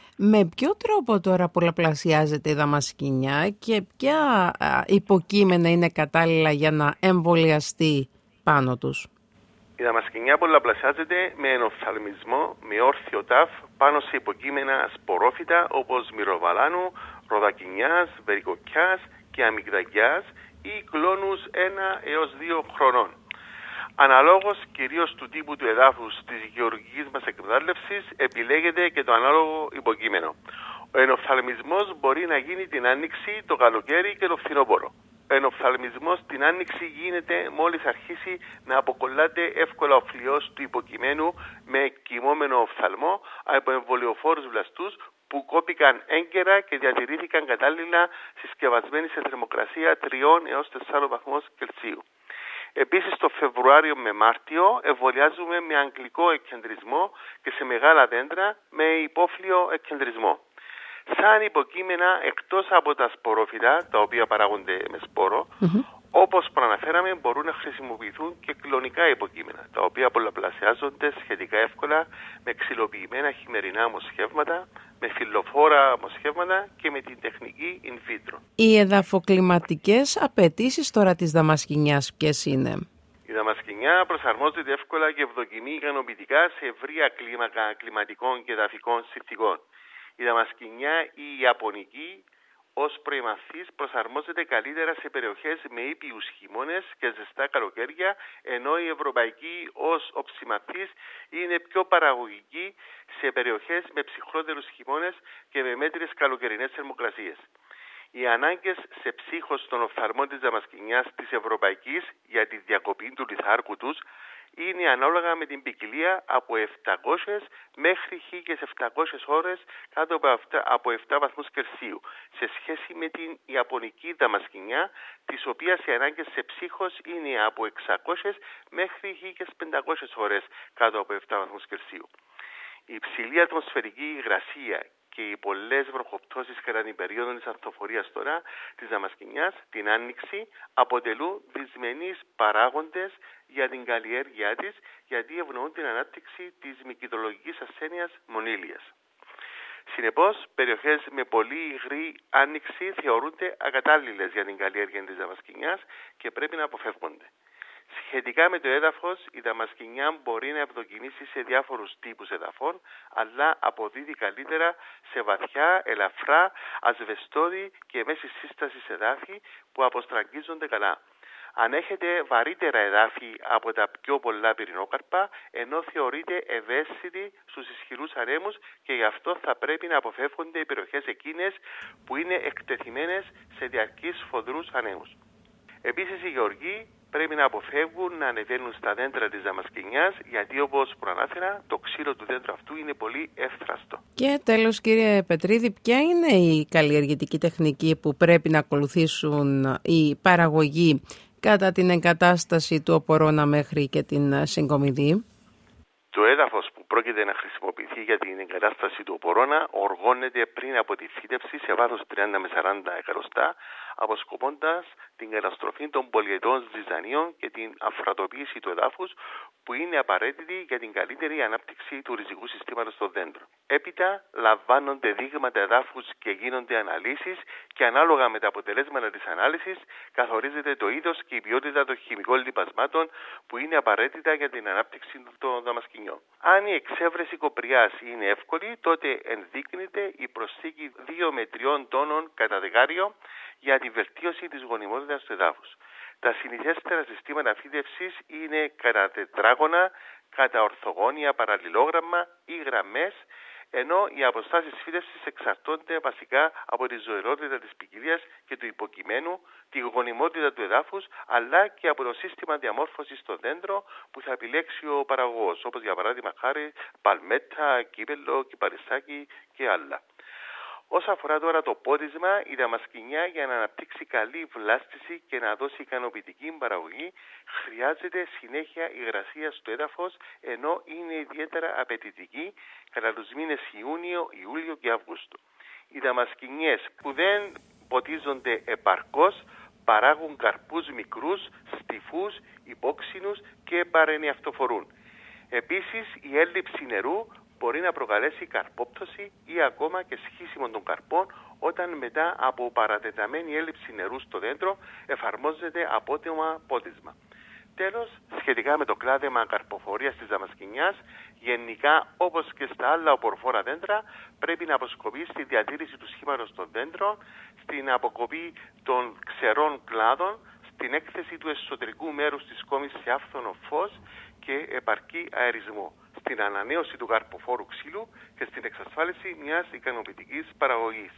Με ποιο τρόπο τώρα πολλαπλασιάζεται η δαμασκηνιά και ποια υποκείμενα είναι κατάλληλα για να εμβολιαστεί πάνω τους? Η δαμασκηνιά πολλαπλασιάζεται με ενοφθαλμισμό, με όρθιο τάφ, πάνω σε υποκείμενα σπορόφυτα όπως μυροβαλάνου, ροδακινιάς, βερικοκιάς και αμυγδαγιάς ή κλόνους ένα έως δύο χρονών. Αναλόγως κυρίως του τύπου του εδάφους της γεωργικής μας εκμετάλλευσης επιλέγεται και το ανάλογο υποκείμενο. Ο ενοφθαλμισμός μπορεί να γίνει την άνοιξη, το καλοκαίρι και το φθινόπωρο. Ο ενοφθαλμισμός την άνοιξη γίνεται μόλις αρχίσει να αποκολλάται εύκολα ο φλοιός του υποκειμένου με κοιμόμενο οφθαλμό από εμβολιοφόρους βλαστούς που κόπηκαν έγκαιρα και διατηρήθηκαν κατάλληλα συσκευασμένοι σε θερμοκρασία τριών έως τεσσάρων βαθμών Κελσίου. Επίσης, το Φεβρουάριο με Μάρτιο εμβολιάζουμε με αγγλικό εκκεντρισμό και σε μεγάλα δέντρα με υπόφλιο εκκεντρισμό. Σαν υποκείμενα εκτός από τα σπορόφυτα, τα οποία παράγονται με σπόρο, mm-hmm. όπως προαναφέραμε, μπορούν να χρησιμοποιηθούν και κλονικά υποκείμενα, τα οποία πολλαπλασιάζονται σχετικά εύκολα με ξυλοποιημένα χειμερινά μοσχεύματα, με φυλλοφόρα μοσχεύματα και με την τεχνική in vitro. Οι εδαφοκλιματικές απαιτήσεις τώρα της δαμασκηνιάς ποιες είναι? Η δαμασκηνιά προσαρμόζεται εύκολα και ευδοκιμεί ικανοποιητικά σε ευρεία κλίμακα κλιματικών και εδαφικών συνθηκών. Η δαμασκηνιά ή η ιαπωνική ως προημαθής προσαρμόζεται καλύτερα σε περιοχές με ήπιους χειμώνες και ζεστά καλοκαίρια, ενώ η ευρωπαϊκή ως οψημαθής είναι πιο παραγωγική σε περιοχές με ψυχρότερους χειμώνες και με μέτριες καλοκαιρινές θερμοκρασίες. Οι ανάγκες σε ψύχος των οφθαλμών της δαμασκηνιάς της ευρωπαϊκής για τη διακοπή του λιθάρκου τους είναι ανάλογα με την ποικιλία από επτακόσιες μέχρι χίλιες επτακόσιες ώρες κάτω από επτά βαθμούς Κελσίου, σε σχέση με την ιαπωνική δαμασκηνιά, της οποίας οι ανάγκες σε ψύχος είναι από εξακόσιες μέχρι χίλιες πεντακόσιες ώρες κάτω από επτά βαθμούς Κελσίου. Η υψηλή ατμοσφαιρική υγρασία και οι πολλές βροχοπτώσεις κατά την περίοδο της ανθοφορίας τώρα της δαμασκηνιάς, την άνοιξη, αποτελούν δυσμενείς παράγοντες για την καλλιέργειά της, γιατί ευνοούν την ανάπτυξη της μυκητολογικής ασθένειας μονήλιας. Συνεπώς, περιοχές με πολύ υγρή άνοιξη θεωρούνται ακατάλληλες για την καλλιέργεια της δαμασκηνιάς και πρέπει να αποφεύγονται. Σχετικά με το έδαφος, η δαμασκηνιά μπορεί να ευδοκιμήσει σε διάφορους τύπους εδαφών, αλλά αποδίδει καλύτερα σε βαθιά, ελαφρά, ασβεστώδη και μέση σύσταση εδάφη που αποστραγγίζονται καλά. Αν έχετε βαρύτερα εδάφη από τα πιο πολλά πυρηνόκαρπα, ενώ θεωρείται ευαίσθητη στους ισχυρούς ανέμους και γι' αυτό θα πρέπει να αποφεύγονται οι περιοχές εκείνες που είναι εκτεθειμένες σε διαρκείς σφοδρούς ανέμους. Επίσης, οι γεωργοί πρέπει να αποφεύγουν να ανεβαίνουν στα δέντρα της δαμασκηνιάς, γιατί όπως προανάφερα, το ξύλο του δέντρου αυτού είναι πολύ εύθραστο. Και τέλος, κύριε Πετρίδη, ποια είναι η καλλιεργητική τεχνική που πρέπει να ακολουθήσουν οι παραγωγοί κατά την εγκατάσταση του οπορώνα μέχρι και την συγκομιδή? Το έδαφος που πρόκειται να χρησιμοποιηθεί για την εγκατάσταση του οπορώνα οργώνεται πριν από τη φύτευση σε βάθος τριάντα με σαράντα εκατοστά, αποσκοπώντας την καταστροφή των πολυετών ζυζανίων και την αφρατοποίηση του εδάφους που είναι απαραίτητη για την καλύτερη ανάπτυξη του ριζικού συστήματος των δέντρων. Έπειτα λαμβάνονται δείγματα εδάφους και γίνονται αναλύσεις και ανάλογα με τα αποτελέσματα της ανάλυσης καθορίζεται το είδος και η ποιότητα των χημικών λιπασμάτων που είναι απαραίτητα για την ανάπτυξη των δαμασκηνιών. Αν η εξέβρεση κοπριάς είναι εύκολη, τότε ενδείκνυται η προσθήκη δύο με τριών τόνων κατά δεκάριο για τη βελτίωση της γονιμότητας του εδάφους. Τα συνηθέστερα συστήματα φύτευσης είναι κατά τετράγωνα, κατά ορθογώνια, παραλληλόγραμμα ή γραμμές, ενώ οι αποστάσεις φύτευσης εξαρτώνται βασικά από τη ζωηρότητα της ποικιλίας και του υποκειμένου, τη γονιμότητα του εδάφους, αλλά και από το σύστημα διαμόρφωσης στο δέντρο που θα επιλέξει ο παραγωγός, όπως για παράδειγμα χάρη παλμέτα, κύπελλο, κυπαριστάκι και άλλα. Όσον αφορά τώρα το πότισμα, η δαμασκηνιά για να αναπτύξει καλή βλάστηση και να δώσει ικανοποιητική παραγωγή χρειάζεται συνέχεια υγρασία στο έδαφος, ενώ είναι ιδιαίτερα απαιτητική κατά τους μήνες Ιούνιο, Ιούλιο και Αύγουστο. Οι δαμασκηνιές που δεν ποτίζονται επαρκώς παράγουν καρπούς μικρούς, στιφούς, υπόξινους και παρενιαυτοφορούν. Επίσης, η έλλειψη νερού μπορεί να προκαλέσει καρπόπτωση ή ακόμα και σχίσιμο των καρπών όταν μετά από παρατεταμένη έλλειψη νερού στο δέντρο εφαρμόζεται απότομα πότισμα. Τέλος, σχετικά με το κλάδεμα καρποφορίας της δαμασκηνιάς, γενικά όπως και στα άλλα οποροφόρα δέντρα, πρέπει να αποσκοπεί στη διατήρηση του σχήματος των δέντρων, στην αποκοπή των ξερών κλάδων, στην έκθεση του εσωτερικού μέρους της κόμης σε άφθονο φως και επαρκή αερισμό, στην ανανέωση του καρποφόρου ξύλου και στην εξασφάλιση μιας ικανοποιητικής παραγωγής.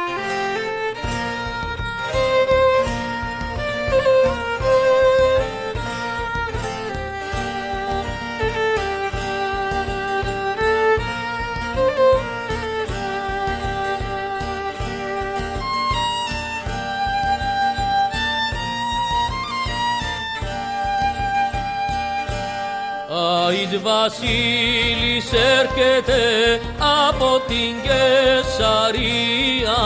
Αΐτ Βασίλης έρχεται από την Κεσαρία,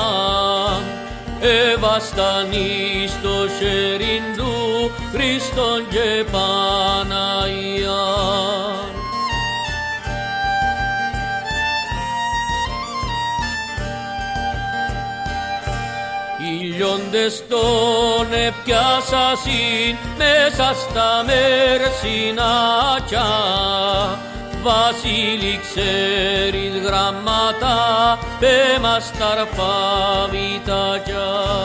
εβαστανεί στο χέριν του Χριστόν και Παναγία. Οι λιόντες τον επιάσασιν μέσα στα μερσινάκια, Βασίλη ξέρεις γραμμάτα, πέ μας τα αρπαβητάκια.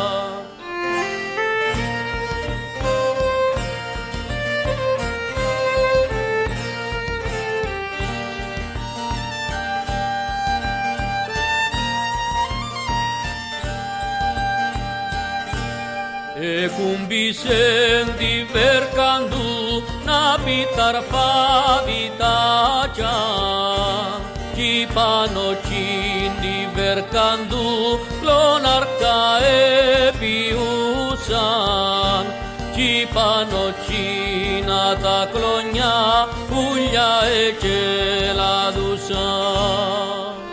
Εκούμπησεν τη βέρκαν του να πει τα αρπαβητάκια, κι πάνω κι τη βέρκαν του κλωναρκά επιούσαν, κι πάνω κι να τα κλονιά πουλιά εκελαδούσαν.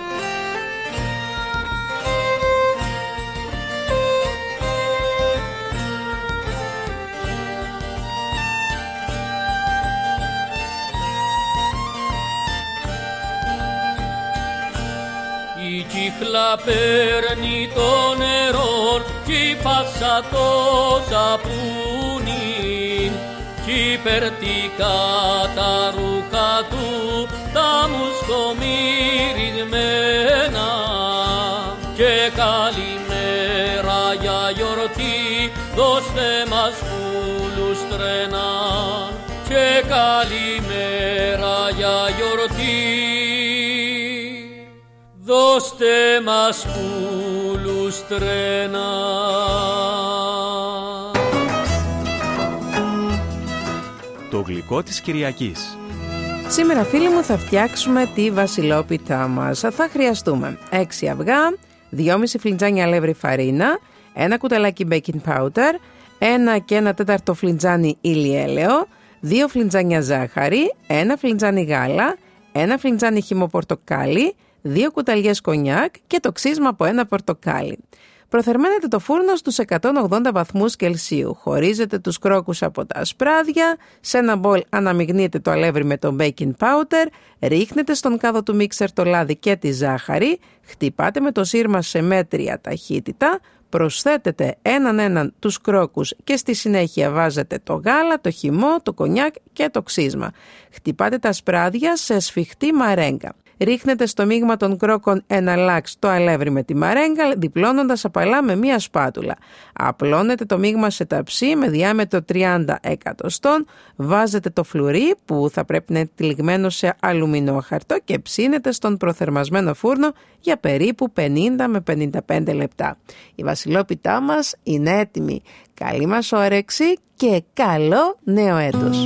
Η κύχλα παίρνει το νερό κι πάσα το σαπούνι, κι περτικά τα ρούχα του τα μουσκομυρισμένα, και καλημέρα για γιορτή δώστε μας πουλούς τρέναν, και καλημέρα για γιορτή δώστε μας πουλούς τρένα. Το γλυκό της Κυριακής. Σήμερα φίλοι μου θα φτιάξουμε τη βασιλόπιτά μας. Θα χρειαστούμε έξι αυγά, δυόμισι φλιτζάνια αλεύρι φαρίνα, ένα κουταλάκι baking powder, ένα και ένα τέταρτο φλιτζάνι ηλιέλαιο, δύο φλιτζάνια ζάχαρη, ένα φλιτζάνι γάλα, ένα φλιντζάνι χυμό πορτοκάλι, δύο κουταλιές κονιάκ και το ξύσμα από ένα πορτοκάλι. Προθερμαίνετε το φούρνο στους εκατόν ογδόντα βαθμούς Κελσίου. Χωρίζετε τους κρόκους από τα ασπράδια. Σε ένα μπολ αναμειγνύετε το αλεύρι με το baking powder. Ρίχνετε στον κάδο του μίξερ το λάδι και τη ζάχαρη. Χτυπάτε με το σύρμα σε μέτρια ταχύτητα. Προσθέτετε έναν έναν τους κρόκους και στη συνέχεια βάζετε το γάλα, το χυμό, το κονιάκ και το ξύσμα. Χτυπάτε τα ασπράδια σε σφιχτή μαρέγκα. Ρίχνετε στο μείγμα των κρόκων ένα λάξ το αλεύρι με τη μαρέγκα, διπλώνοντας απαλά με μία σπάτουλα. Απλώνετε το μείγμα σε ταψί με διάμετρο τριάντα εκατοστών, βάζετε το φλουρί που θα πρέπει να είναι τυλιγμένο σε αλουμινόχαρτο και ψήνετε στον προθερμασμένο φούρνο για περίπου πενήντα με πενήντα πέντε λεπτά. Η βασιλόπιτά μας είναι έτοιμη. Καλή μας όρεξη και καλό νέο έτος!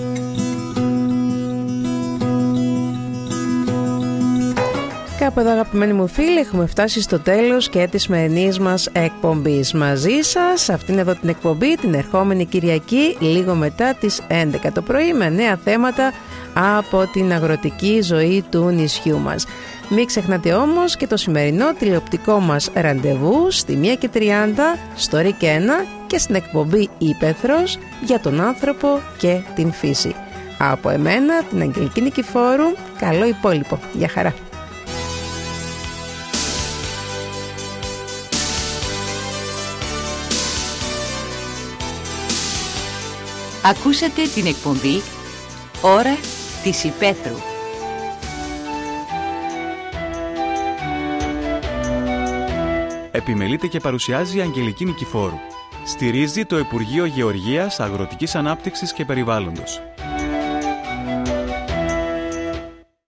Κάπου εδώ, αγαπημένοι μου φίλοι, έχουμε φτάσει στο τέλος και της σημερινής μας εκπομπής. Μαζί σας, αυτήν εδώ την εκπομπή, την ερχόμενη Κυριακή, λίγο μετά τις έντεκα το πρωί, με νέα θέματα από την αγροτική ζωή του νησιού μας. Μην ξεχνάτε όμως και το σημερινό τηλεοπτικό μας ραντεβού στη μία και τριάντα στο Ρικ ένα και στην εκπομπή Ήπεθρος για τον άνθρωπο και την φύση. Από εμένα, την Αγγελική Νικηφόρου, καλό υπόλοιπο. Γεια χαρά! Ακούσατε την εκπομπή «Ώρα της Υπαίθρου». Επιμελείται και παρουσιάζει η Αγγελική Νικηφόρου. Στηρίζει το Υπουργείο Γεωργίας, Αγροτικής Ανάπτυξης και Περιβάλλοντος.